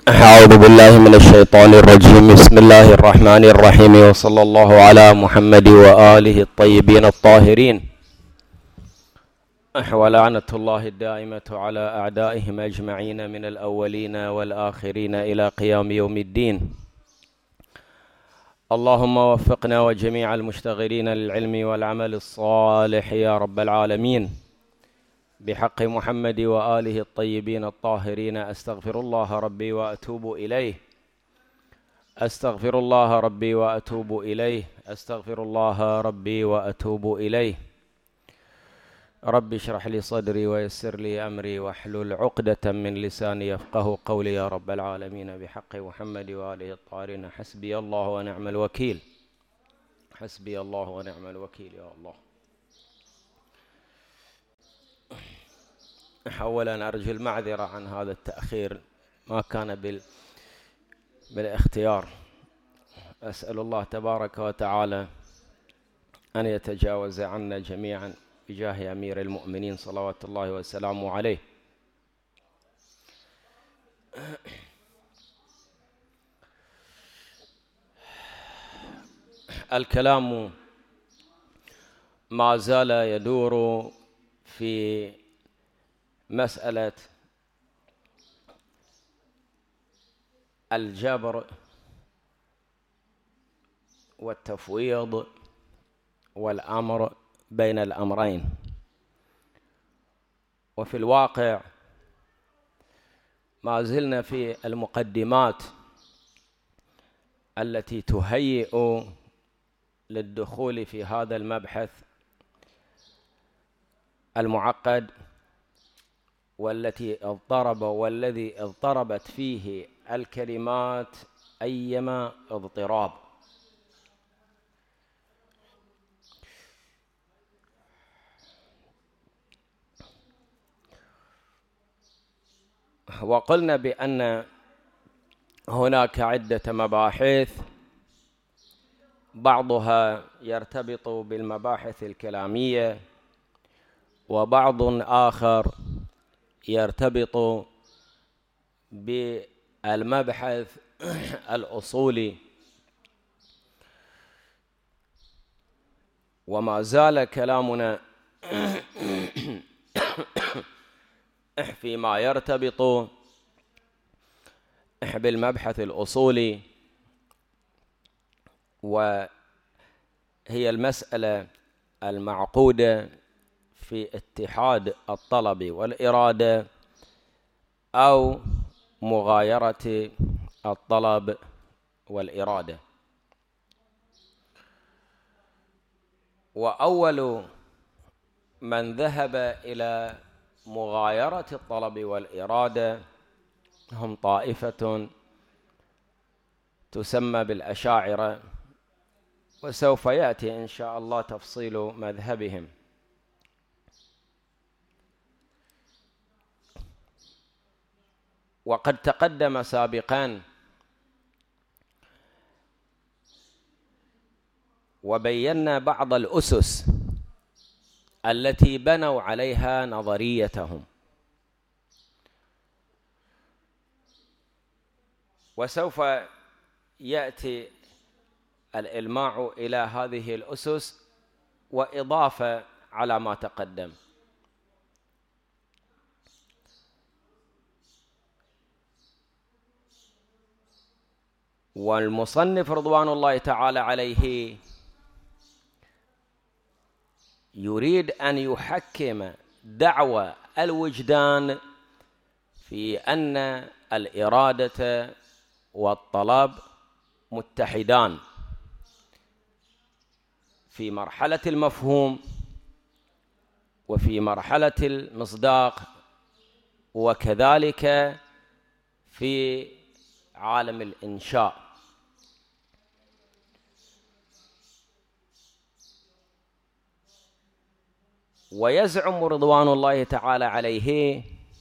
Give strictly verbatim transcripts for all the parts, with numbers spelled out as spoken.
أعوذ بالله من الشيطان الرجيم. بسم الله الرحمن الرحيم، وصلى الله على محمد وآله الطيبين الطاهرين، ولعنة الله الدائمة على أعدائهم أجمعين من الأولين والآخرين إلى قيام يوم الدين. اللهم وفقنا وجميع المشتغلين للعلم والعمل الصالح يا رب العالمين، بحق محمد وآله الطيبين الطاهرين. أستغفر الله ربي وأتوب إليه أستغفر الله ربي وأتوب إليه أستغفر الله ربي وأتوب إليه رب اشرح لي صدري ويسر لي أمري واحلل عقدة من لساني يفقه قولي يا رب العالمين، بحق محمد وآله الطاهرين. حسبي الله ونعم الوكيل حسبي الله ونعم الوكيل يا الله. أولا أرجو المعذرة عن هذا التأخير، ما كان بال... بالاختيار. أسأل الله تبارك وتعالى أن يتجاوز عنا جميعا بجاه أمير المؤمنين صلوات الله وسلامه عليه. الكلام ما زال يدور في مسألة الجبر والتفويض والأمر بين الأمرين. وفي الواقع ما زلنا في المقدمات التي تهيئ للدخول في هذا المبحث المعقد، والتي اضطرب والذي اضطربت فيه الكلمات أيما اضطراب. وقلنا بأن هناك عدة مباحث، بعضها يرتبط بالمباحث الكلامية، وبعض آخر يرتبط بالمبحث الأصولي. وما زال كلامنا فيما يرتبط بالمبحث الأصولي، وهي المسألة المعقودة في اتحاد الطلب والإرادة أو مغايرة الطلب والإرادة. وأول من ذهب إلى مغايرة الطلب والإرادة هم طائفة تسمى بالأشاعرة، وسوف يأتي إن شاء الله تفصيل مذهبهم. وقد تقدم سابقا وبينا بعض الأسس التي بنوا عليها نظريتهم، وسوف يأتي الإلماع إلى هذه الأسس وإضافة على ما تقدم. والمصنف رضوان الله تعالى عليه يريد أن يحكم دعوى الوجدان في أن الإرادة والطلب متحدان في مرحلة المفهوم وفي مرحلة المصداق، وكذلك في عالم الإنشاء. ويزعم رضوان الله تعالى عليه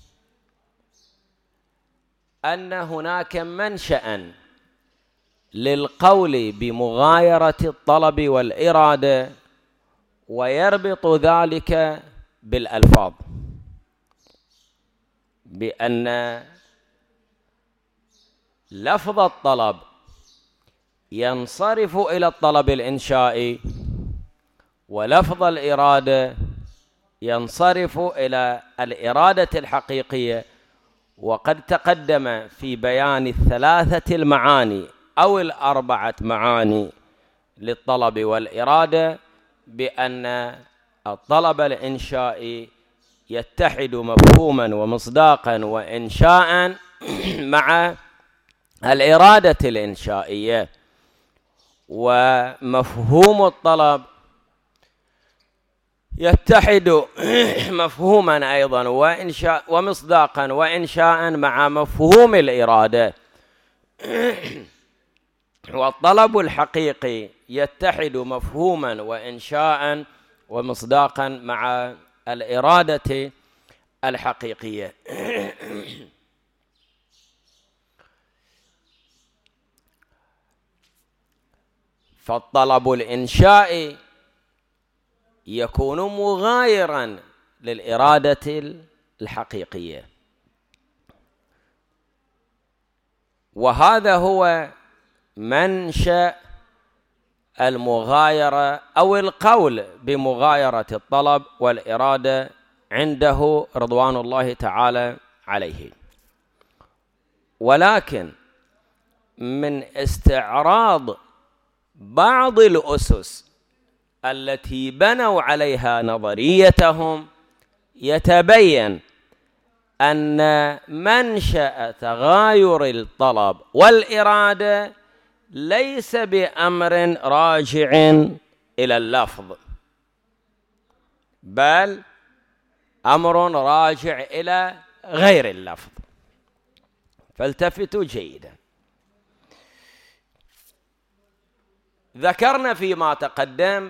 أن هناك منشأ للقول بمغايرة الطلب والإرادة، ويربط ذلك بالألفاظ، بأن لفظ الطلب ينصرف إلى الطلب الإنشائي، ولفظ الإرادة ينصرف إلى الإرادة الحقيقية. وقد تقدم في بيان الثلاثة المعاني أو الأربعة معاني للطلب والإرادة بأن الطلب الإنشائي يتحد مفهوما ومصداقا وإنشاء مع الإرادة الإنشائية، ومفهوم الطلب يتحد مفهوما أيضا وإنشاء ومصداقا وإنشاء مع مفهوم الإرادة. والطلب الحقيقي يتحد مفهوما وإنشاء ومصداقا مع الإرادة الحقيقية. فالطلب الإنشائي يكون مغايرا للإرادة الحقيقية، وهذا هو منشأ المغايرة أو القول بمغايرة الطلب والإرادة عنده رضوان الله تعالى عليه. ولكن من استعراض بعض الأسس التي بنوا عليها نظريتهم يتبين أن منشأ تغاير الطلب والإرادة ليس بأمر راجع إلى اللفظ، بل أمر راجع إلى غير اللفظ. فالتفتوا جيدا. ذكرنا فيما تقدم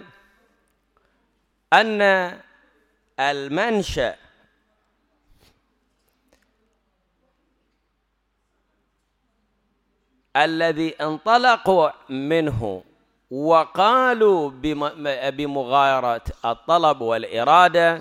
أن المنشأ الذي انطلقوا منه وقالوا بمغايرة الطلب والإرادة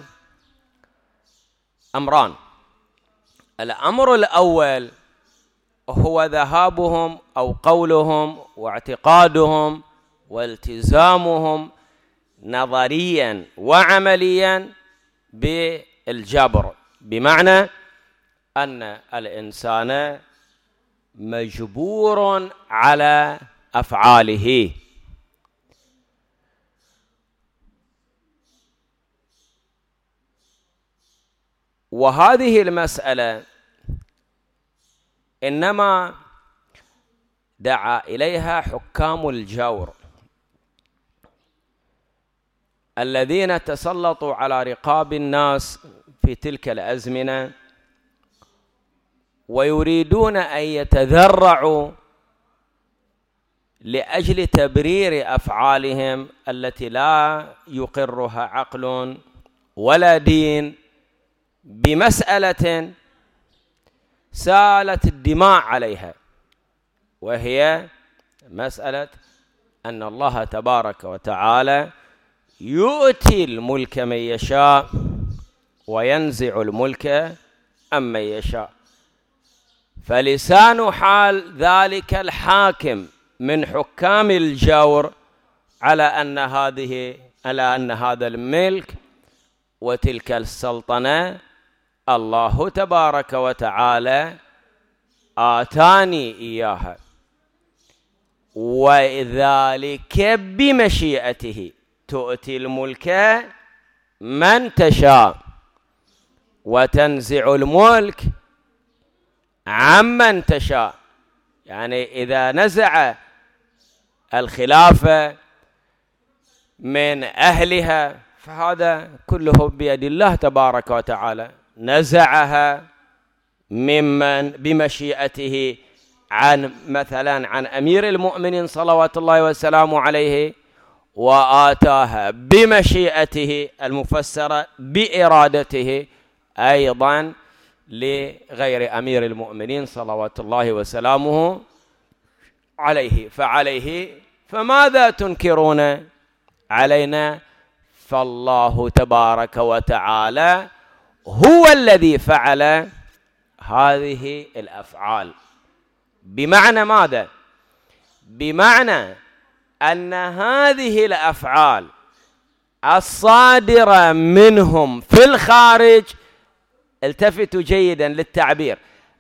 أمران. الأمر الأول هو ذهابهم أو قولهم واعتقادهم والتزامهم نظريا وعمليا بالجبر، بمعنى أن الإنسان مجبور على أفعاله. وهذه المسألة إنما دعا إليها حكام الجور الذين تسلطوا على رقاب الناس في تلك الأزمنة، ويريدون أن يتذرعوا لأجل تبرير أفعالهم التي لا يقرها عقل ولا دين بمسألة سالت الدماء عليها، وهي مسألة أن الله تبارك وتعالى يؤتي الملك من يشاء وينزع الملك عمن يشاء. فلسان حال ذلك الحاكم من حكام الجور على أن هذه على أن هذا الملك وتلك السلطنة الله تبارك وتعالى آتاني إياها، وذلك بمشيئته تؤتي الملك من تشاء وتنزع الملك عمن تشاء. يعني إذا نزع الخلافة من أهلها فهذا كله بيد الله تبارك وتعالى، نزعها ممن بمشيئته عن مثلا عن أمير المؤمنين صلوات الله وسلامه عليه، وآتاها بمشيئته المفسرة بإرادته أيضا لغير أمير المؤمنين صلوات الله وسلامه عليه. فعليه فماذا تنكرون علينا؟ فالله تبارك وتعالى هو الذي فعل هذه الأفعال، بمعنى ماذا؟ بمعنى أن هذه الأفعال الصادرة منهم في الخارج، التفتوا جيدا للتعبير،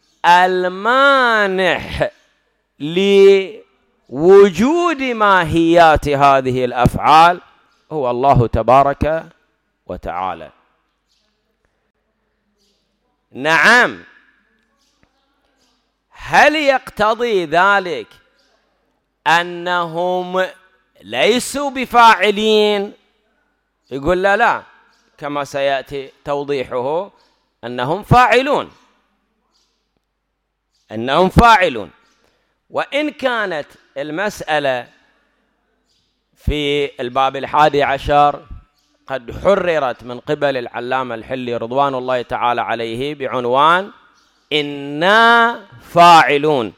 المانح لوجود ماهيات هذه الأفعال هو الله تبارك وتعالى. نعم، هل يقتضي ذلك أنهم ليسوا بفاعلين؟ يقول لا لا، كما سيأتي توضيحه أنهم فاعلون، أنهم فاعلون. وإن كانت المسألة في الباب الحادي عشر قد حررت من قبل العلامة الحلي رضوان الله تعالى عليه بعنوان إنا فاعلون،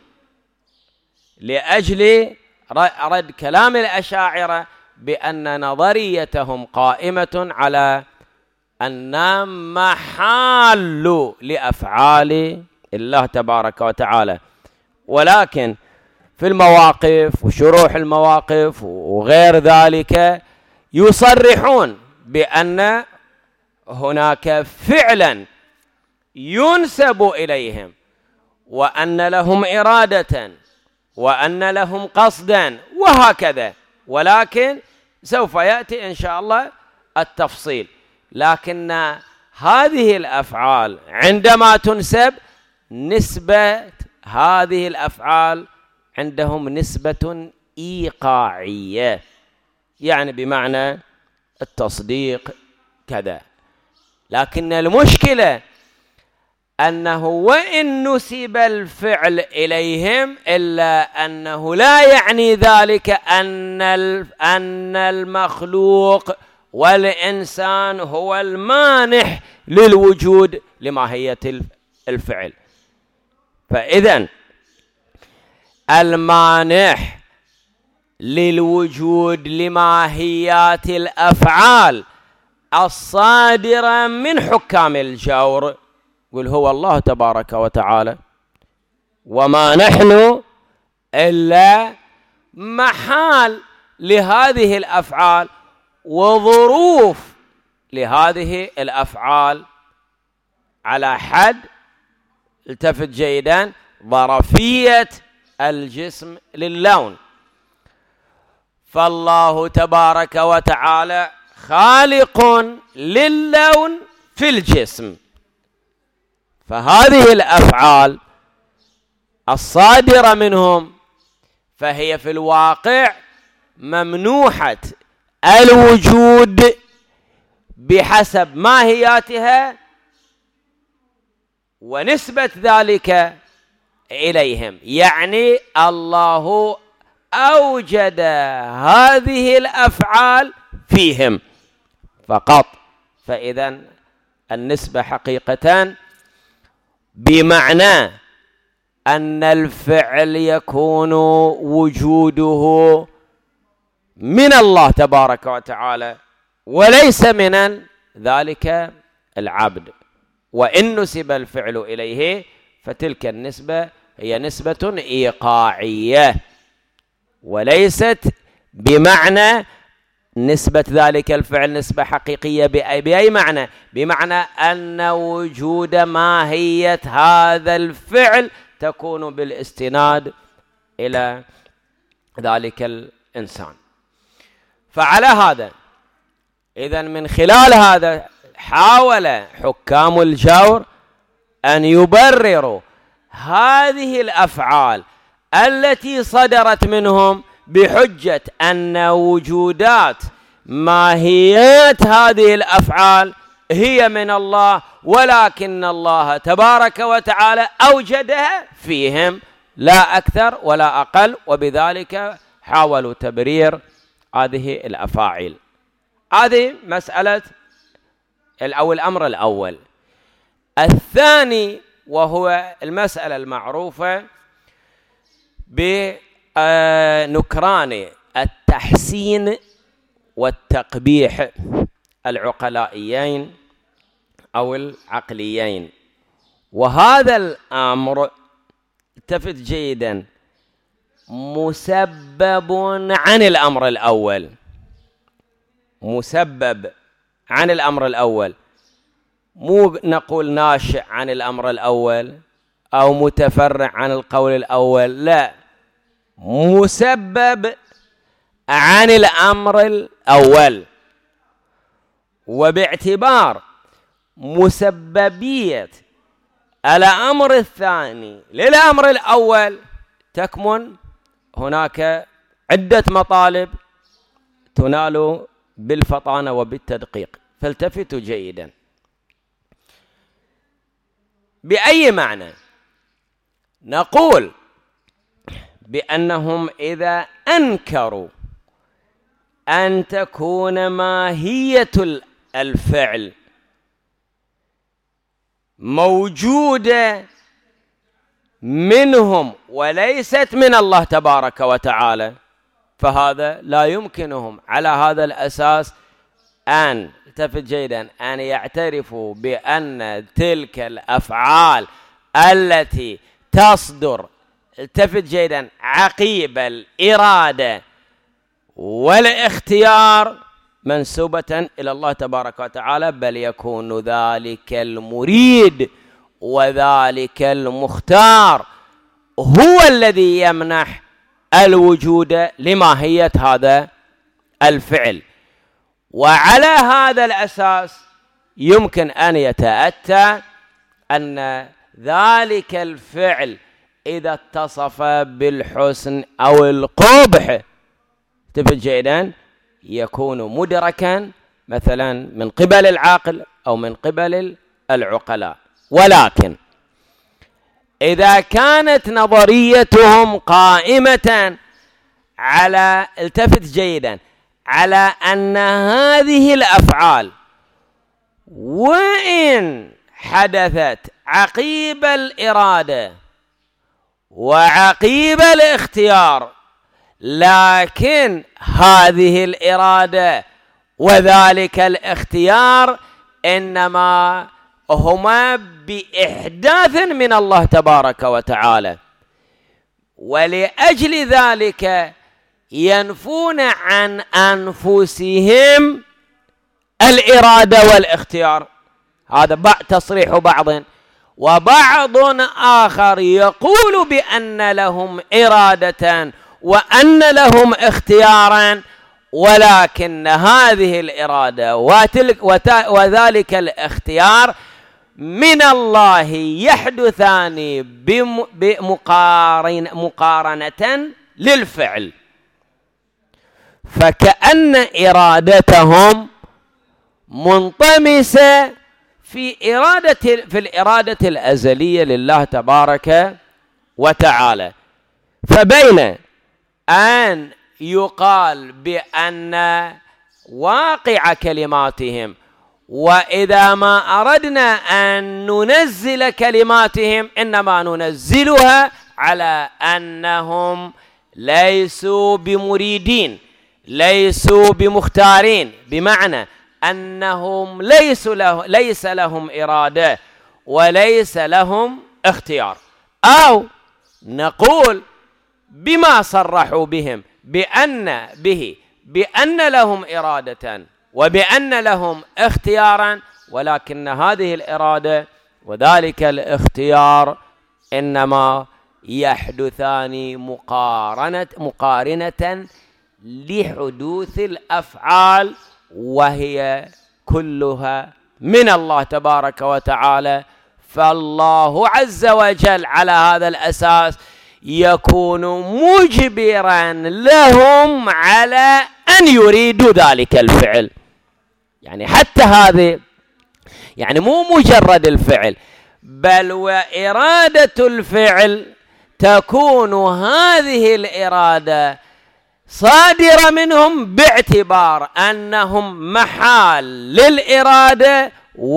لأجل رد كلام الأشاعرة بأن نظريتهم قائمة على أن محال لأفعال الله تبارك وتعالى. ولكن في المواقف وشروح المواقف وغير ذلك يصرحون بأن هناك فعلا ينسب إليهم، وأن لهم إرادة، وأن لهم قصدا، وهكذا. ولكن سوف يأتي إن شاء الله التفصيل. لكن هذه الأفعال عندما تنسب، نسبة هذه الأفعال عندهم نسبة إيقاعية، يعني بمعنى التصديق كذا. لكن المشكلة أنه وإن نسب الفعل إليهم إلا أنه لا يعني ذلك أن أن المخلوق والإنسان هو المانح للوجود لماهية الفعل. فإذن المانح للوجود لماهيات الأفعال الصادرة من حكام الجور قل هو الله تبارك وتعالى، وما نحن إلا محال لهذه الأفعال وظروف لهذه الأفعال على حد، التفت جيدا، ظرفية الجسم للون. فالله تبارك وتعالى خالق للون في الجسم، فهذه الأفعال الصادرة منهم فهي في الواقع ممنوحة الوجود بحسب ماهياتها ونسبة ذلك إليهم. يعني الله أوجد هذه الأفعال فيهم فقط. فإذا النسبة حقيقة بمعنى أن الفعل يكون وجوده من الله تبارك وتعالى وليس من ذلك العبد. وإن نسب الفعل إليه فتلك النسبة هي نسبة إيقاعية وليست بمعنى نسبة ذلك الفعل نسبة حقيقية. بأي, بأي معنى؟ بمعنى أن وجود ماهية هذا الفعل تكون بالاستناد إلى ذلك الإنسان. فعلى هذا إذن من خلال هذا حاول حكام الجور أن يبرروا هذه الأفعال التي صدرت منهم بحجة أن وجودات ماهيات هذه الأفعال هي من الله، ولكن الله تبارك وتعالى أوجدها فيهم لا أكثر ولا أقل. وبذلك حاولوا تبرير هذه الأفاعيل. هذه مسألة أو الأمر الأول. الثاني وهو المسألة المعروفة بنكران التحسين والتقبيح العقلائيين أو العقليين. وهذا الأمر التفت جيدا، مسبب عن الأمر الأول، مسبب عن الأمر الأول، مو نقول ناشئ عن الأمر الأول أو متفرع عن القول الأول، لا، مسبب عن الأمر الأول. وباعتبار مسببية الأمر الثاني للأمر الأول تكمن هناك عدة مطالب تنال بالفطانة وبالتدقيق. فالتفتوا جيدا. بأي معنى؟ نقول بأنهم إذا أنكروا أن تكون ماهية الفعل موجودة منهم وليست من الله تبارك وتعالى، فهذا لا يمكنهم على هذا الأساس أن التفت جيدا أن يعترفوا بأن تلك الأفعال التي تصدر التفت جيدا عقيب الإرادة والاختيار منسوبة إلى الله تبارك وتعالى، بل يكون ذلك المريد وذلك المختار هو الذي يمنح الوجود لماهية هذا الفعل. وعلى هذا الأساس يمكن أن يتأتى أن ذلك الفعل إذا اتصف بالحسن أو القبح تفت جيدا يكون مدركا مثلا من قبل العاقل أو من قبل العقلاء. ولكن إذا كانت نظريتهم قائمة على التفت جيدا على أن هذه الأفعال وإن حدثت عقيب الإرادة وعقيب الاختيار، لكن هذه الإرادة وذلك الاختيار إنما هما بإحداث من الله تبارك وتعالى، ولأجل ذلك ينفون عن أنفسهم الإرادة والاختيار. هذا بعض تصريح بعض. وبعض آخر يقول بأن لهم إرادة وأن لهم اختيارا، ولكن هذه الإرادة وتلك وذلك الاختيار من الله يحدثان بمقارنة للفعل، فكأن إرادتهم منطمسة في إرادة في الإرادة الأزلية لله تبارك وتعالى. فبين أن يقال بأن واقع كلماتهم وإذا ما أردنا أن ننزل كلماتهم إنما ننزلها على أنهم ليسوا بمريدين ليسوا بمختارين، بمعنى أنهم ليس, له ليس لهم إرادة وليس لهم اختيار، أو نقول بما صرحوا بهم بأن به بأن لهم إرادة وبأن لهم اختيارا، ولكن هذه الإرادة وذلك الاختيار إنما يحدثان مقارنة مقارنة لحدوث الأفعال، وهي كلها من الله تبارك وتعالى. فالله عز وجل على هذا الأساس يكون مجبرا لهم على أن يريدوا ذلك الفعل. يعني حتى هذه يعني مو مجرد الفعل، بل وإرادة الفعل تكون هذه الإرادة صادرة منهم باعتبار أنهم محال للإرادة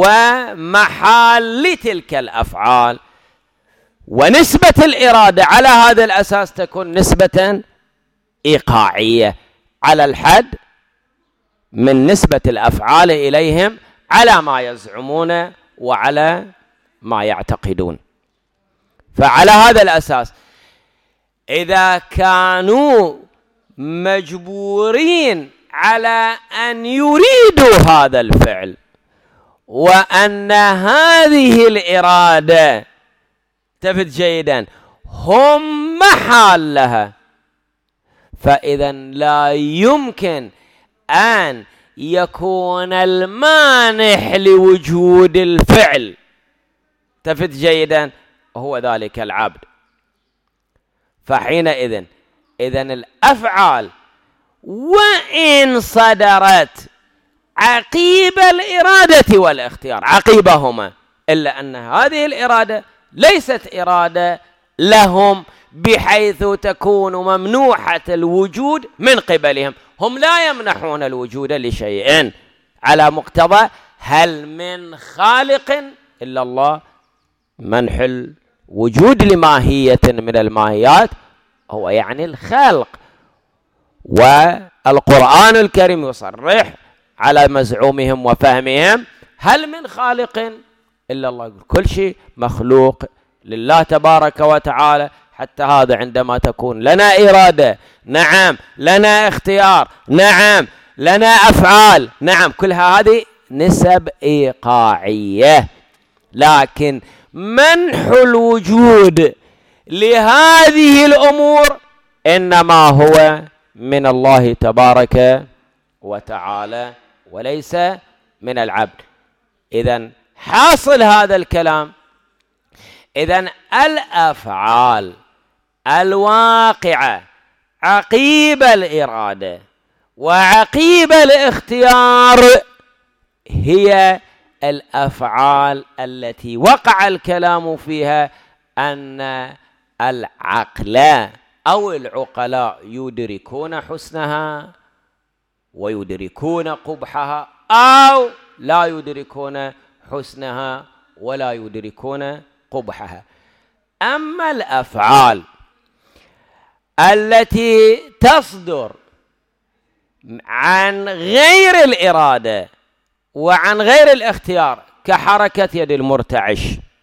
ومحال لتلك الأفعال. ونسبة الإرادة على هذا الأساس تكون نسبة إيقاعية على الحد من نسبة الأفعال إليهم على ما يزعمون وعلى ما يعتقدون. فعلى هذا الأساس إذا كانوا مجبورين على أن يريدوا هذا الفعل وأن هذه الإرادة تفت جيدا هم محال لها، فإذا لا يمكن أن يكون المانح لوجود الفعل تفت جيدا هو ذلك العبد. فحينئذ إذن الأفعال وإن صدرت عقيب الإرادة والاختيار عقيبهما، إلا أن هذه الإرادة ليست إرادة لهم بحيث تكون ممنوحة الوجود من قبلهم، هم لا يمنحون الوجود لشيء على مقتضى هل من خالق إلا الله. منح الوجود لماهية من الماهيات هو يعني الخلق، والقرآن الكريم يصرح على مزعومهم وفهمهم هل من خالق إلا الله، كل شيء مخلوق لله تبارك وتعالى. حتى هذا عندما تكون لنا إرادة نعم، لنا اختيار نعم، لنا أفعال نعم، كلها هذه نسب إيقاعية، لكن منح الوجود لهذه الأمور إنما هو من الله تبارك وتعالى وليس من العبد. إذن حاصل هذا الكلام، إذن الأفعال الواقعة عقيب الإرادة وعقيب الاختيار هي الأفعال التي وقع الكلام فيها أن العقل أو العقلاء يدركون حسنها ويدركون قبحها أو لا يدركون حسنها ولا يدركون قبحها. أما الأفعال التي تصدر عن غير الإرادة وعن غير الاختيار كحركة يد المرتعش،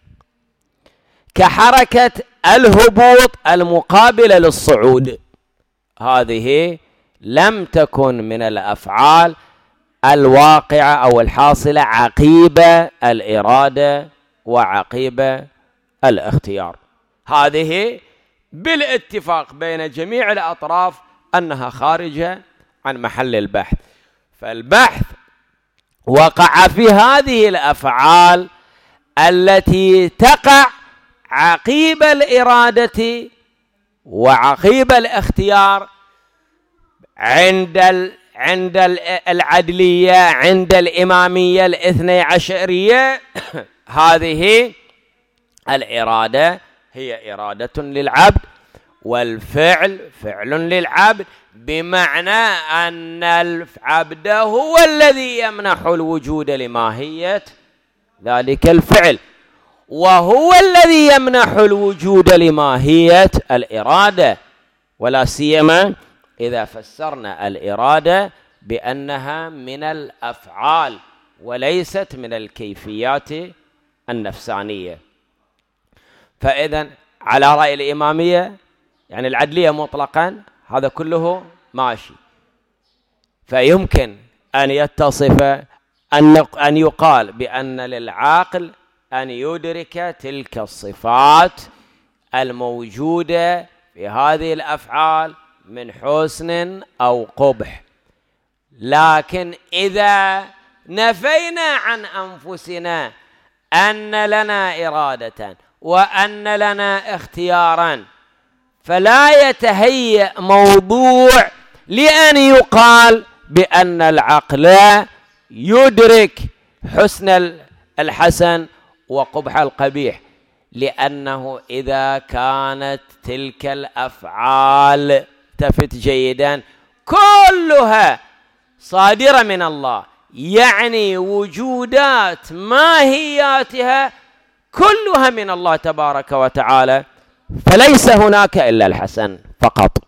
كحركة الهبوط المقابلة للصعود، هذه لم تكن من الأفعال الواقعة أو الحاصلة عقيب الإرادة وعقيب الاختيار. هذه بالاتفاق بين جميع الأطراف أنها خارجة عن محل البحث. فالبحث وقع في هذه الأفعال التي تقع عقيب الإرادة وعقيب الاختيار عند ال عند العدلية، عند الإمامية الاثني عشرية. هذه الإرادة هي إرادة للعبد والفعل فعل للعبد، بمعنى أن العبد هو الذي يمنح الوجود لماهية ذلك الفعل، وهو الذي يمنح الوجود لماهية الإرادة، ولا سيما إذا فسرنا الإرادة بأنها من الأفعال وليست من الكيفيات النفسانية. فإذا على رأي الإمامية يعني العدلية مطلقا هذا كله ماشي، فيمكن أن يتصف أن يقال بأن للعاقل أن يدرك تلك الصفات الموجودة في هذه الأفعال من حسن أو قبح. لكن إذا نفينا عن أنفسنا أن لنا إرادة وأن لنا اختيارا، فلا يتهيأ موضوع لأن يقال بأن العقل يدرك حسن الحسن وقبح القبيح، لأنه إذا كانت تلك الأفعال تفت جيدا كلها صادرة من الله، يعني وجودات ماهياتها كلها من الله تبارك وتعالى، فليس هناك إلا الحسن فقط،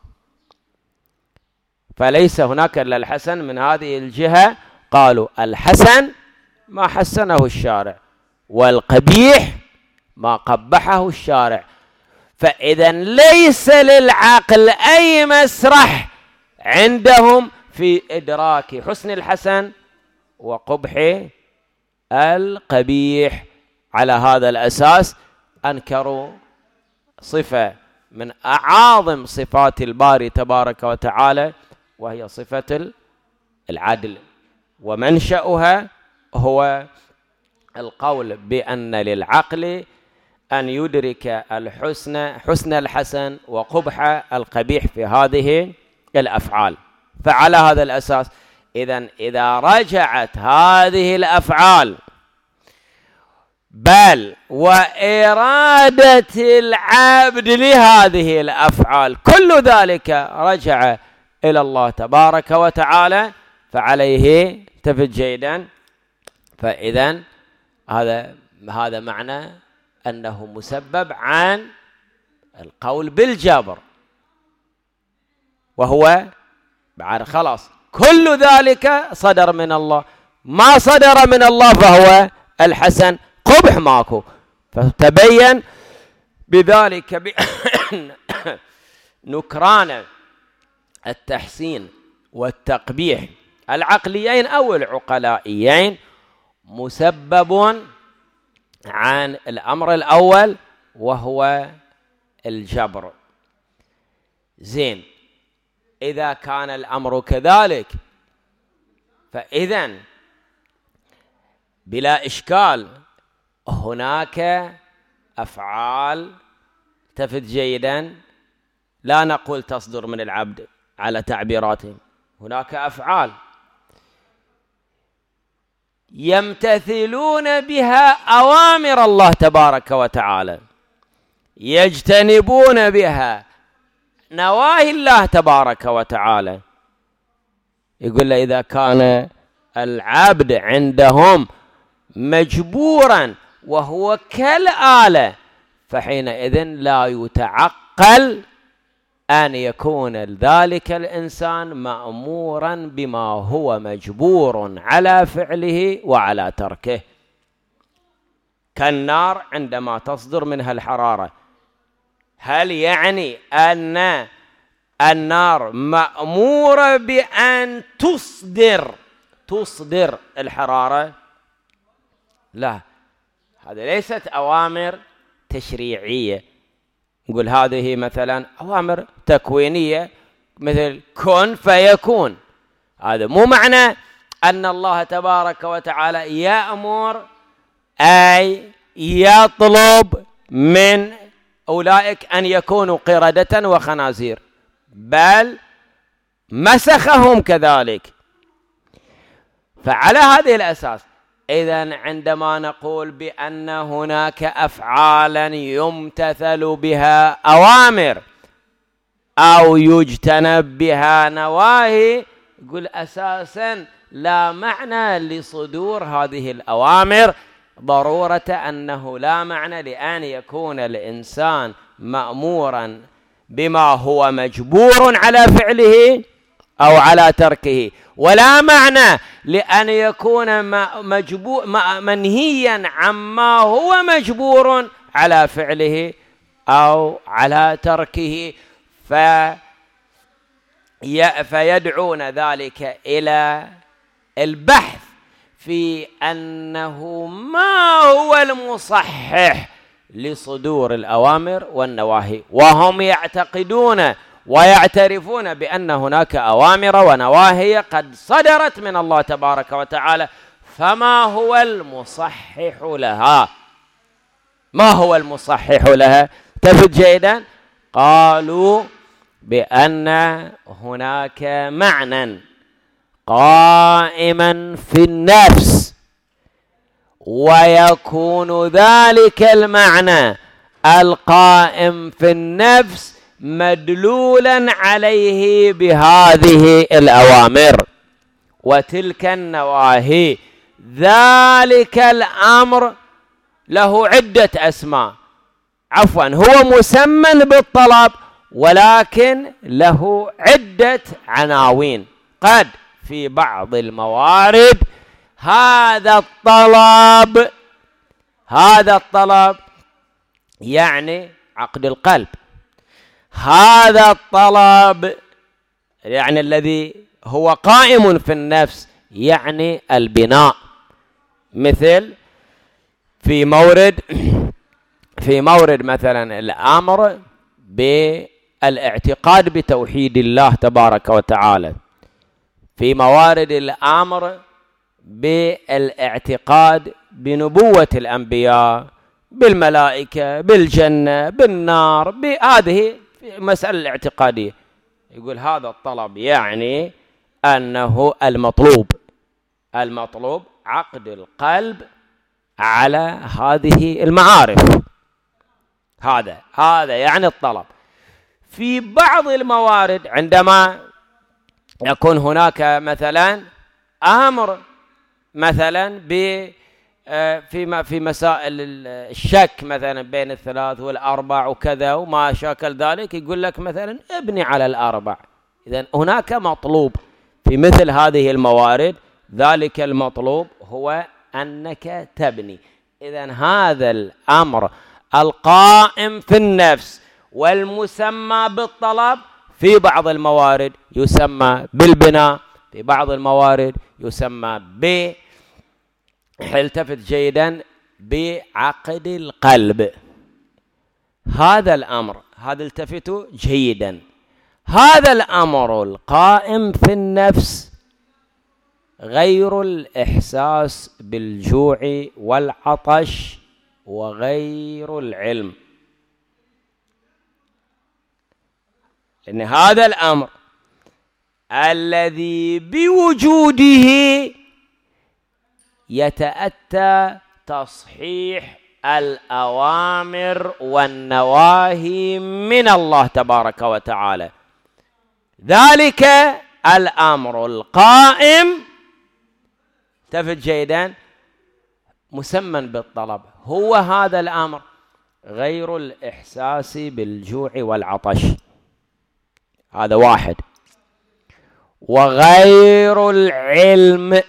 فليس هناك إلا الحسن. من هذه الجهة قالوا الحسن ما حسنه الشارع، والقبيح ما قبحه الشارع. فإذا ليس للعقل أي مسرح عندهم في إدراك حسن الحسن وقبح القبيح. على هذا الأساس أنكروا صفة من أعظم صفات الباري تبارك وتعالى، وهي صفة العدل، ومنشأها هو القول بأن للعقل أن يدرك الحسن حسن الحسن وقبح القبيح في هذه الأفعال. فعلى هذا الأساس إذن إذا رجعت هذه الأفعال بل وإرادة العبد لهذه الأفعال كل ذلك رجع إلى الله تبارك وتعالى، فعليه تفت جيدا. فإذن هذا هذا معنى أنه مسبب عن القول بالجبر، وهو بعد خلاص كل ذلك صدر من الله، ما صدر من الله فهو الحسن، قبح ماكو. فتبين بذلك بأن نكران التحسين والتقبيح العقليين أو العقلائيين مسبب عن الأمر الأول وهو الجبر. زين، إذا كان الأمر كذلك فإذن بلا إشكال هناك أفعال تفت جيدا، لا نقول تصدر من العبد على تعبيراتهم، هناك أفعال يمتثلون بها أوامر الله تبارك وتعالى، يجتنبون بها نواهي الله تبارك وتعالى. يقول له إذا كان العبد عندهم مجبورا وهو كالآلة فحينئذ لا يتعقل أن يكون ذلك الإنسان مأمورا بما هو مجبور على فعله وعلى تركه. كالنار عندما تصدر منها الحرارة، هل يعني أن النار مأمورة بأن تصدر تصدر الحرارة؟ لا، هذه ليست أوامر تشريعية. نقول هذه مثلا أوامر تكوينية مثل كن فيكون. هذا مو معنى أن الله تبارك وتعالى يأمر أي يطلب من أولئك أن يكونوا قردة وخنازير، بل مسخهم كذلك. فعلى هذه الأساس إذن عندما نقول بأن هناك أفعالا يمتثل بها أوامر أو يجتنب بها نواهي، يقول أساسا لا معنى لصدور هذه الأوامر، ضرورة أنه لا معنى لأن يكون الإنسان مأمورا بما هو مجبور على فعله أو على تركه، ولا معنى لأن يكون مجبور منهيا عما هو مجبور على فعله أو على تركه. فيدعون ذلك إلى البحث في أنه ما هو المصحح لصدور الأوامر والنواهي، وهم يعتقدون ويعترفون بأن هناك أوامر ونواهي قد صدرت من الله تبارك وتعالى، فما هو المصحح لها؟ ما هو المصحح لها؟ تفت جيدا. قالوا بأن هناك معنى قائما في النفس، ويكون ذلك المعنى القائم في النفس مدلولا عليه بهذه الأوامر وتلك النواهي. ذلك الأمر له عدة أسماء، عفوا هو مسمى بالطلب ولكن له عدة عناوين. قد في بعض الموارد هذا الطلب هذا الطلب يعني عقد القلب. هذا الطلب يعني الذي هو قائم في النفس يعني البناء، مثل في مورد في مورد مثلا الأمر بالاعتقاد بتوحيد الله تبارك وتعالى، في موارد الأمر بالاعتقاد بنبوة الأنبياء، بالملائكة، بالجنة، بالنار، بهذه مسألة الاعتقادية. يقول هذا الطلب يعني أنه المطلوب المطلوب عقد القلب على هذه المعارف. هذا هذا يعني الطلب. في بعض الموارد عندما يكون هناك مثلا أمر مثلا ب في في مسائل الشك مثلا بين الثلاث والأربع وكذا وما شاكل ذلك، يقول لك مثلا ابني على الأربع. إذن هناك مطلوب في مثل هذه الموارد، ذلك المطلوب هو أنك تبني. إذن هذا الأمر القائم في النفس والمسمى بالطلب في بعض الموارد يسمى بالبناء، في بعض الموارد يسمى ب التفت جيدا بعقد القلب. هذا الأمر هذا التفتوا جيدا، هذا الأمر القائم في النفس غير الإحساس بالجوع والعطش وغير العلم، لأن هذا الأمر الذي بوجوده يتأتى تصحيح الأوامر والنواهي من الله تبارك وتعالى، ذلك الأمر القائم تفت جيدا مسمى بالطلب. هو هذا الأمر غير الإحساس بالجوع والعطش، هذا واحد، وغير العلم،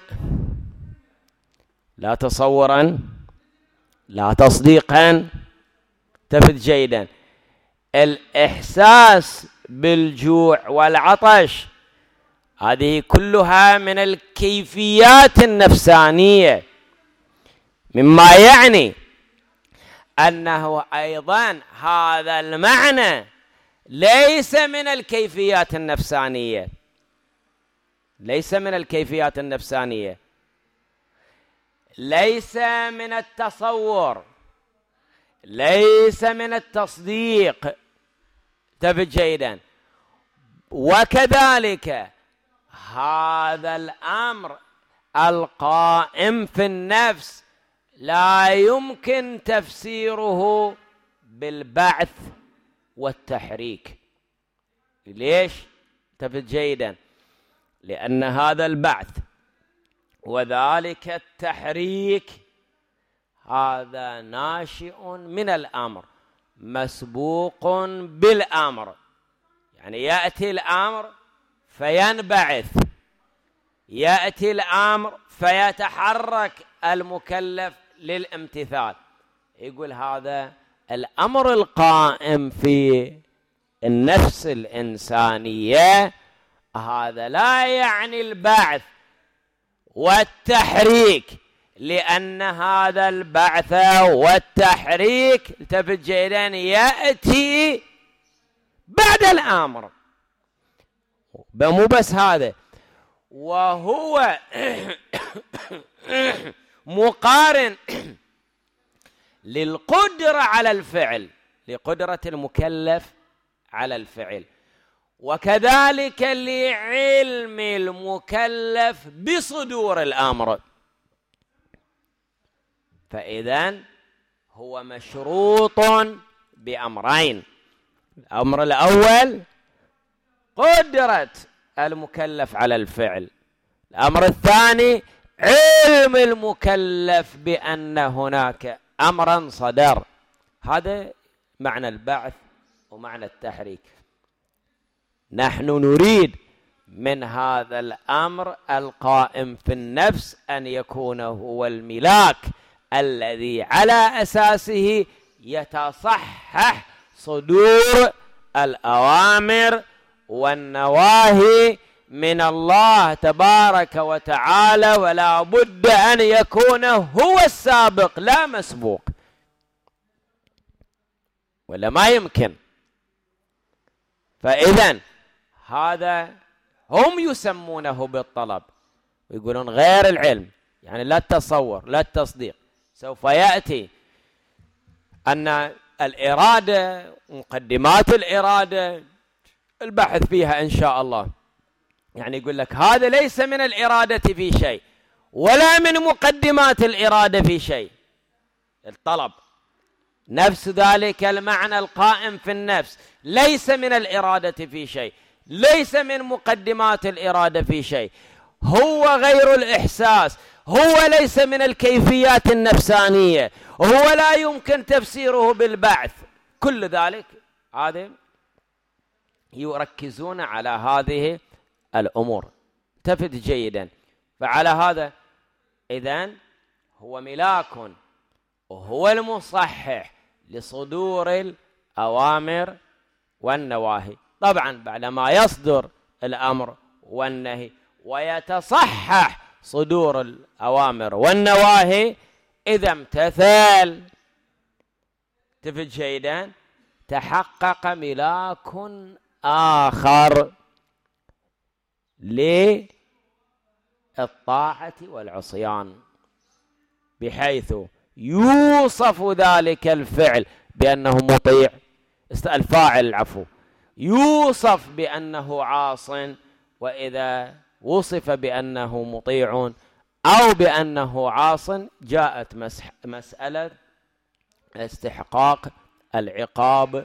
لا تصورا لا تصديقا. تفت جيدا الإحساس بالجوع والعطش هذه كلها من الكيفيات النفسانية، مما يعني أنه أيضا هذا المعنى ليس من الكيفيات النفسانية، ليس من الكيفيات النفسانية، ليس من التصور، ليس من التصديق. تفت جيدا. وكذلك هذا الأمر القائم في النفس لا يمكن تفسيره بالبعث والتحريك. ليش؟ تفت جيدا. لأن هذا البعث وذلك التحريك هذا ناشئ من الأمر، مسبوق بالأمر، يعني يأتي الأمر فينبعث، يأتي الأمر فيتحرك المكلف للامتثال. يقول هذا الأمر القائم في النفس الإنسانية هذا لا يعني البعث والتحريك، لأن هذا البعث والتحريك التفت جيدا يأتي بعد الأمر. مو بس هذا، وهو مقارن للقدرة على الفعل، لقدرة المكلف على الفعل، وكذلك لعلم المكلف بصدور الأمر. فإذن هو مشروط بأمرين: الأمر الأول قدرة المكلف على الفعل، الأمر الثاني علم المكلف بأن هناك أمرا صدر. هذا معنى البعث ومعنى التحريك. نحن نريد من هذا الأمر القائم في النفس أن يكون هو الملاك الذي على أساسه يتصحح صدور الأوامر والنواهي من الله تبارك وتعالى، ولا بد أن يكون هو السابق لا مسبوق، ولا ما يمكن. فإذن هذا هم يسمونه بالطلب، ويقولون غير العلم، يعني لا التصور لا التصديق. سوف يأتي أن الإرادة، مقدمات الإرادة البحث فيها إن شاء الله، يعني يقول لك هذا ليس من الإرادة في شيء ولا من مقدمات الإرادة في شيء. الطلب نفس ذلك المعنى القائم في النفس، ليس من الإرادة في شيء، ليس من مقدمات الإرادة في شيء، هو غير الإحساس، هو ليس من الكيفيات النفسانية، هو لا يمكن تفسيره بالبعث. كل ذلك هذا يركزون على هذه الأمور. التفت جيدا. فعلى هذا إذن هو ملاك وهو المصحح لصدور الأوامر والنواهي. طبعا بعدما يصدر الأمر والنهي ويتصحح صدور الأوامر والنواهي، إذا امتثل، تفت جيدا، تحقق ملاك آخر للطاعة والعصيان، بحيث يوصف ذلك الفعل بأنه مطيع، الفاعل العفو يوصف بأنه عاص، وإذا وصف بأنه مطيع أو بأنه عاص جاءت مسألة استحقاق العقاب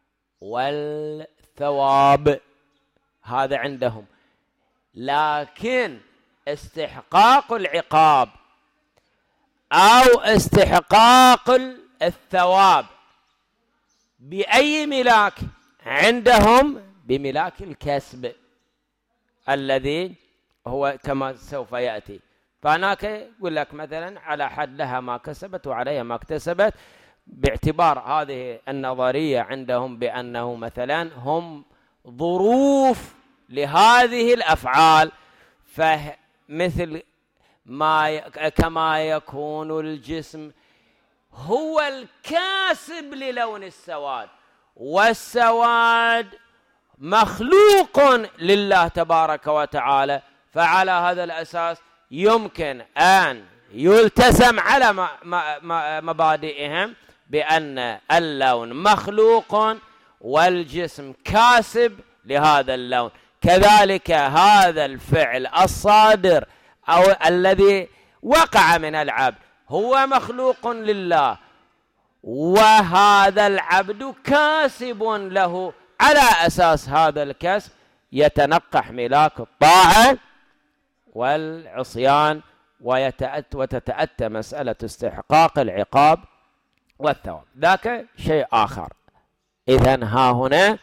والثواب، هذا عندهم. لكن استحقاق العقاب أو استحقاق الثواب بأي ملاك؟ عندهم بملاك الكسب الذي هو كما سوف يأتي. فهناك يقول لك مثلا على حد لها ما كسبت وعليها ما اكتسبت، باعتبار هذه النظرية عندهم بأنه مثلا هم ظروف لهذه الأفعال، فمثل ما كما يكون الجسم هو الكاسب للون السواد، والسواد مخلوق لله تبارك وتعالى، فعلى هذا الأساس يمكن أن يلتزم على مبادئهم بأن اللون مخلوق والجسم كاسب لهذا اللون. كذلك هذا الفعل الصادر أو الذي وقع من العبد هو مخلوق لله، وهذا العبد كاسب له. على أساس هذا الكسب يتنقح ملاك الطاعة والعصيان، وتتأتى مسألة استحقاق العقاب والثواب، ذاك شيء آخر. إذن ها هنا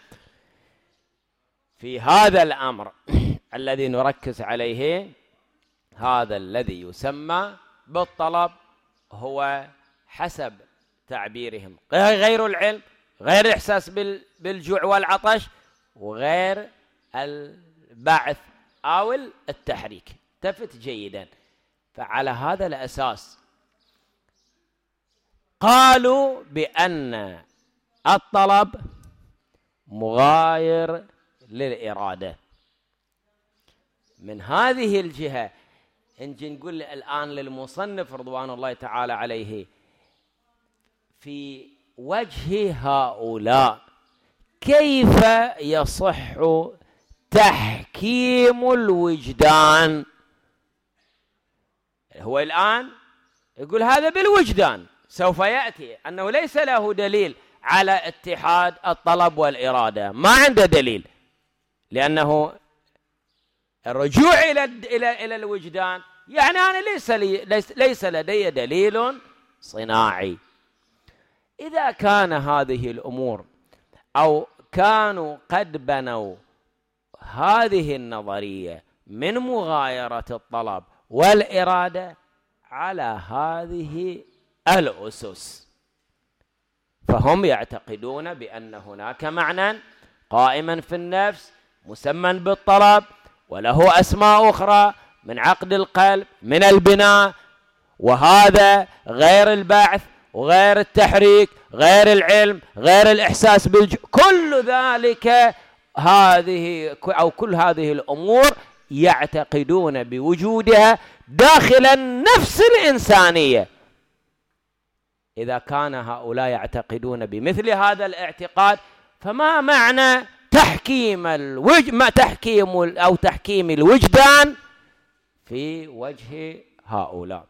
في هذا الأمر الذي نركز عليه، هذا الذي يسمى بالطلب هو حسب تعبيرهم غير العلم، غير الإحساس بالجوع والعطش، وغير البعث أو التحريك. التفت جيدا. فعلى هذا الأساس قالوا بأن الطلب مغاير للإرادة. من هذه الجهة نجي نقول الآن للمصنف رضوان الله تعالى عليه في وجه هؤلاء كيف يصح تحكيم الوجدان. هو الآن يقول هذا بالوجدان، سوف يأتي أنه ليس له دليل على اتحاد الطلب والإرادة، ما عنده دليل، لأنه الرجوع إلى إلى إلى الوجدان يعني أنا ليس لي ليس, ليس لدي دليل صناعي. إذا كان هذه الأمور أو كانوا قد بنوا هذه النظرية من مغايرة الطلب والإرادة على هذه الأسس، فهم يعتقدون بأن هناك معنى قائما في النفس مسمى بالطلب وله أسماء أخرى من عقد القلب من البناء، وهذا غير البعث وغير التحريك غير العلم غير الإحساس بالج... كل ذلك هذه أو كل هذه الأمور يعتقدون بوجودها داخل النفس الإنسانية. إذا كان هؤلاء يعتقدون بمثل هذا الاعتقاد فما معنى تحكيم الوج... ما تحكيم أو تحكيم الوجدان في وجه هؤلاء؟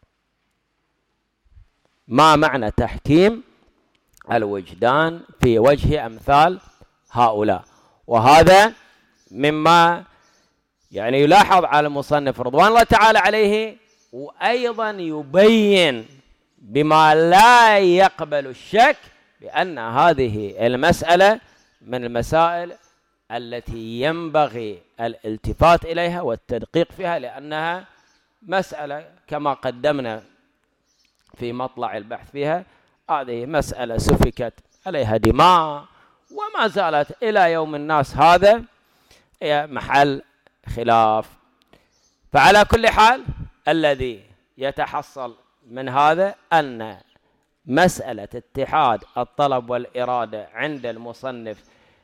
ما معنى تحكيم الوجدان في وجه أمثال هؤلاء؟ وهذا مما يعني يلاحظ على المصنف رضوان الله تعالى عليه، وأيضا يبين بما لا يقبل الشك بأن هذه المسألة من المسائل التي ينبغي الالتفات إليها والتدقيق فيها، لأنها مسألة كما قدمنا في مطلع البحث فيها، هذه مسألة سفكت عليها دماء وما زالت إلى يوم الناس هذا هي محل خلاف. فعلى كل حال الذي يتحصل من هذا أن مسألة اتحاد الطلب والإرادة عند المصنف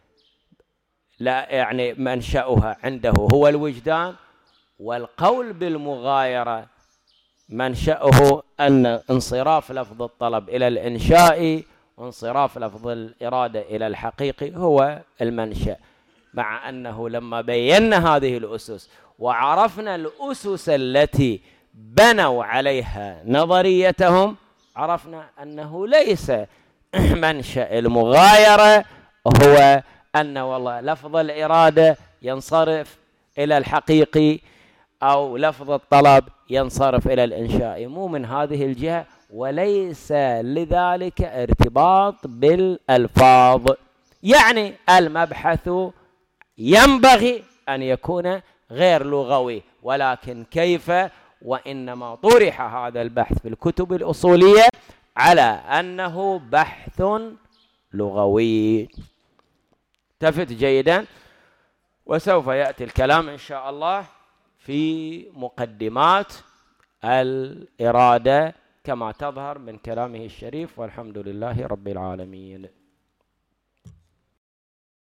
لا يعني منشأها عنده هو الوجدان، والقول بالمغايرة منشأه أن انصراف لفظ الطلب إلى الإنشاء وانصراف لفظ الإرادة إلى الحقيقي هو المنشأ، مع أنه لما بينا هذه الأسس وعرفنا الأسس التي بنوا عليها نظريتهم عرفنا أنه ليس منشأ المغايرة هو أن والله لفظ الإرادة ينصرف إلى الحقيقي أو لفظ الطلب ينصرف إلى الإنشاء، مو من هذه الجهة، وليس لذلك ارتباط بالألفاظ. يعني المبحث ينبغي أن يكون غير لغوي، ولكن كيف؟ وإنما طرح هذا البحث في الكتب الأصولية على أنه بحث لغوي. التفت جيدا، وسوف يأتي الكلام إن شاء الله في مقدمات الإرادة كما تظهر من كلامه الشريف، والحمد لله رب العالمين.